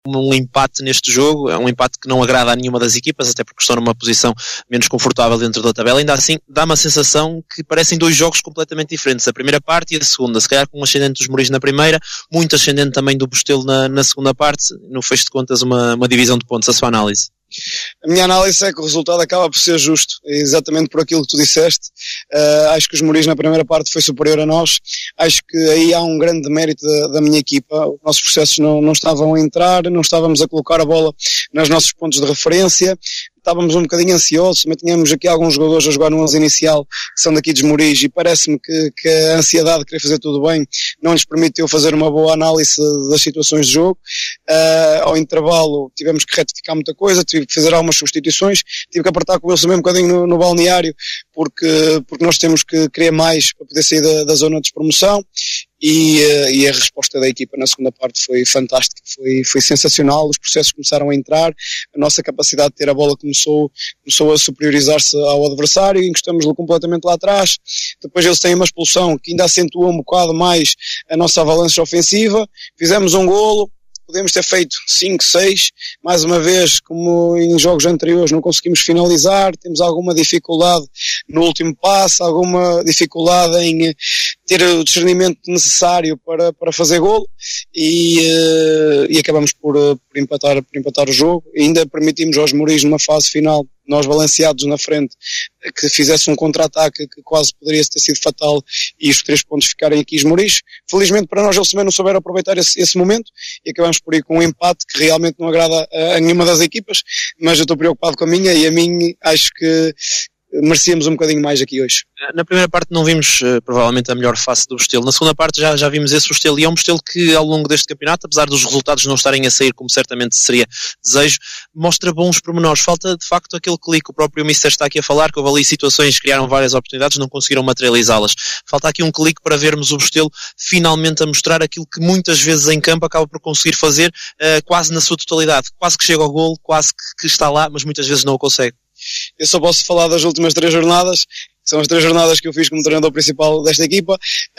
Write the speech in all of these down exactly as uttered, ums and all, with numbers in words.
um empate neste jogo, é um empate que não agrada a nenhuma das equipas, até porque estão numa posição menos confortável dentro da tabela. Ainda assim dá uma sensação que parecem dois jogos completamente diferentes, a primeira parte e a segunda, se calhar com um ascendente dos Moris na primeira, muito ascendente também do Bustelo na, na segunda parte, no fecho de contas uma, uma divisão de pontos. A sua análise? A minha análise é que o resultado acaba por ser justo, exatamente por aquilo que tu disseste. Uh, acho que os Moris na primeira parte foi superior a nós, acho que aí há um grande mérito da, da minha equipa. Os nossos processos não, não estavam a entrar, não estávamos a colocar a bola nos nossos pontos de referência, estávamos um bocadinho ansiosos, mas tínhamos aqui alguns jogadores a jogar no onze inicial que são daqui dos Moris e parece-me que, que a ansiedade de querer fazer tudo bem não lhes permitiu fazer uma boa análise das situações de jogo. Uh, ao intervalo tivemos que retificar muita coisa, tive que fazer algumas substituições, tive que apertar com o Wilson mesmo um bocadinho no, no balneário porque, porque nós temos que querer mais para poder sair da, da zona de despromoção. E, e a resposta da equipa na segunda parte foi fantástica, foi, foi sensacional, os processos começaram a entrar, a nossa capacidade de ter a bola começou, começou a superiorizar-se ao adversário, encostamos-lo completamente lá atrás, depois eles têm uma expulsão que ainda acentua um bocado mais a nossa avalanche ofensiva, fizemos um golo, podemos ter feito cinco, seis, mais uma vez, como em jogos anteriores, não conseguimos finalizar, temos alguma dificuldade no último passo, alguma dificuldade em ter o discernimento necessário para, para fazer golo e, uh, e acabamos por, uh, por, empatar, por empatar o jogo. E ainda permitimos aos Moris numa fase final, nós balanceados na frente, que fizesse um contra-ataque que quase poderia ter sido fatal e os três pontos ficarem aqui os Moris. Felizmente para nós eles também não souberam aproveitar esse, esse momento e acabamos por ir com um empate que realmente não agrada a, a nenhuma das equipas, mas eu estou preocupado com a minha e a mim acho que merecíamos um bocadinho mais aqui hoje. Na primeira parte não vimos uh, provavelmente a melhor face do Bustelo, na segunda parte já, já vimos esse Bustelo e é um Bustelo que ao longo deste campeonato, apesar dos resultados não estarem a sair como certamente seria desejo, mostra bons pormenores. Falta de facto aquele clique, o próprio mister está aqui a falar que houve ali situações que criaram várias oportunidades, não conseguiram materializá-las. Falta aqui um clique para vermos o Bustelo finalmente a mostrar aquilo que muitas vezes em campo acaba por conseguir fazer uh, quase na sua totalidade, quase que chega ao golo, quase que, que está lá, mas muitas vezes não o consegue. Eu só posso falar das últimas três jornadas, são as três jornadas que eu fiz como treinador principal desta equipa.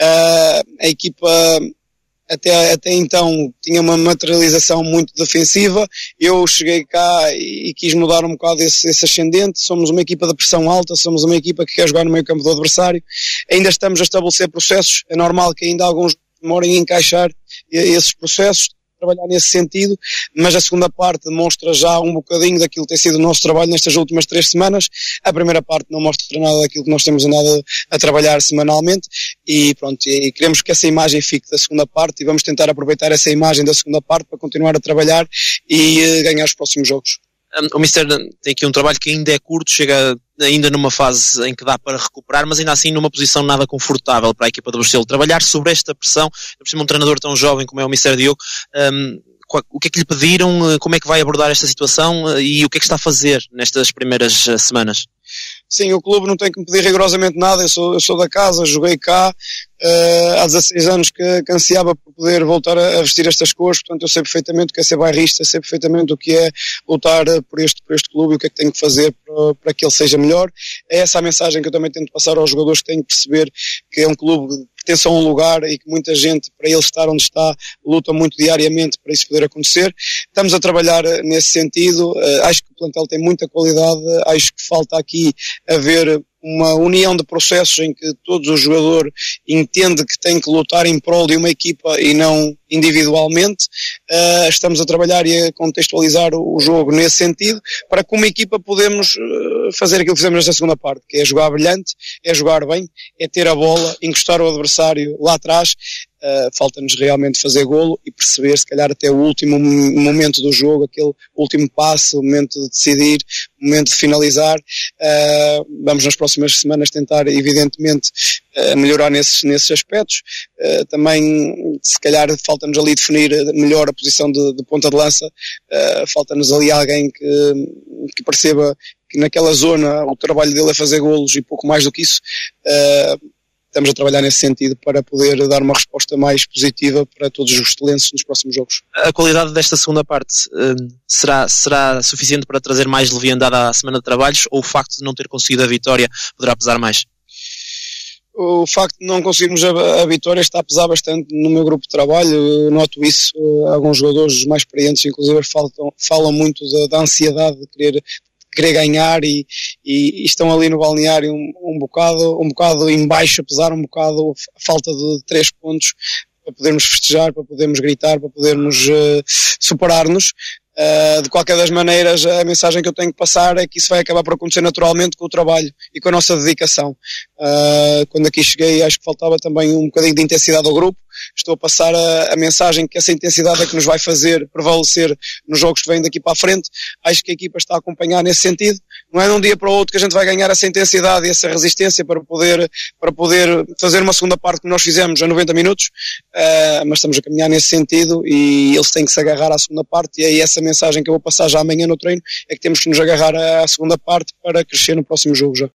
Uh, a equipa até, até então tinha uma materialização muito defensiva, eu cheguei cá e, e quis mudar um bocado esse, esse ascendente. Somos uma equipa de pressão alta, somos uma equipa que quer jogar no meio campo do adversário, ainda estamos a estabelecer processos, é normal que ainda alguns demorem a encaixar esses processos, trabalhar nesse sentido, mas a segunda parte demonstra já um bocadinho daquilo que tem sido o nosso trabalho nestas últimas três semanas. A primeira parte não mostra nada daquilo que nós temos andado a trabalhar semanalmente e pronto, e queremos que essa imagem fique da segunda parte e vamos tentar aproveitar essa imagem da segunda parte para continuar a trabalhar e uh, ganhar os próximos jogos. O mister tem aqui um trabalho que ainda é curto, chega ainda numa fase em que dá para recuperar, mas ainda assim numa posição nada confortável para a equipa do Bustelo. Trabalhar sobre esta pressão, por cima um treinador tão jovem como é o mister Diogo, um, o que é que lhe pediram, como é que vai abordar esta situação e o que é que está a fazer nestas primeiras semanas? Sim, o clube não tem que me pedir rigorosamente nada, eu sou, eu sou da casa, joguei cá, uh, há dezasseis anos que, que ansiava por poder voltar a, a vestir estas cores, portanto eu sei perfeitamente o que é ser bairrista, sei perfeitamente o que é lutar por este, por este clube e o que é que tenho que fazer para, para que ele seja melhor. É essa a mensagem que eu também tento passar aos jogadores, que têm que perceber que é um clube que pertence a um lugar e que muita gente, para ele estar onde está, luta muito diariamente para isso poder acontecer. Estamos a trabalhar nesse sentido, uh, acho que o plantel tem muita qualidade, acho que falta aqui haver uma união de processos em que todos os jogadores entendem que têm que lutar em prol de uma equipa e não individualmente. Uh, estamos a trabalhar e a contextualizar o jogo nesse sentido, para que como equipa podemos uh, fazer aquilo que fizemos nesta segunda parte, que é jogar brilhante, é jogar bem, é ter a bola, encostar o adversário lá atrás. Uh, falta-nos realmente fazer golo e perceber se calhar até o último momento do jogo, aquele último passo, o momento de decidir, o momento de finalizar. Uh, vamos nas próximas semanas tentar evidentemente uh, melhorar nesses, nesses aspectos. Uh, também se calhar falta-nos ali definir melhor a posição de, de ponta de lança, uh, falta-nos ali alguém que, que perceba que naquela zona o trabalho dele é fazer golos e pouco mais do que isso. Uh, Estamos a trabalhar nesse sentido para poder dar uma resposta mais positiva para todos os bustelenses nos próximos jogos. A qualidade desta segunda parte um, será, será suficiente para trazer mais leviandade à semana de trabalhos ou o facto de não ter conseguido a vitória poderá pesar mais? o facto de não conseguirmos a, a vitória está a pesar bastante no meu grupo de trabalho. Eu noto isso, alguns jogadores mais experientes inclusive falam, falam muito da, da ansiedade de querer, de querer ganhar e, e, e estão ali no balneário um, um bocado um bocado em baixo, a pesar um bocado a falta de três pontos para podermos festejar, para podermos gritar, para podermos uh, superar-nos. Uh, de qualquer das maneiras, a mensagem que eu tenho que passar é que isso vai acabar por acontecer naturalmente com o trabalho e com a nossa dedicação. Uh, quando aqui cheguei, acho que faltava também um bocadinho de intensidade ao grupo. Estou a passar a, a mensagem que essa intensidade é que nos vai fazer prevalecer nos jogos que vêm daqui para a frente. Acho que a equipa está a acompanhar nesse sentido. Não é de um dia para o outro que a gente vai ganhar essa intensidade e essa resistência para poder, para poder fazer uma segunda parte que nós fizemos a noventa minutos, uh, mas estamos a caminhar nesse sentido e eles têm que se agarrar à segunda parte, e aí essa mensagem que eu vou passar já amanhã no treino é que temos que nos agarrar à segunda parte para crescer no próximo jogo já.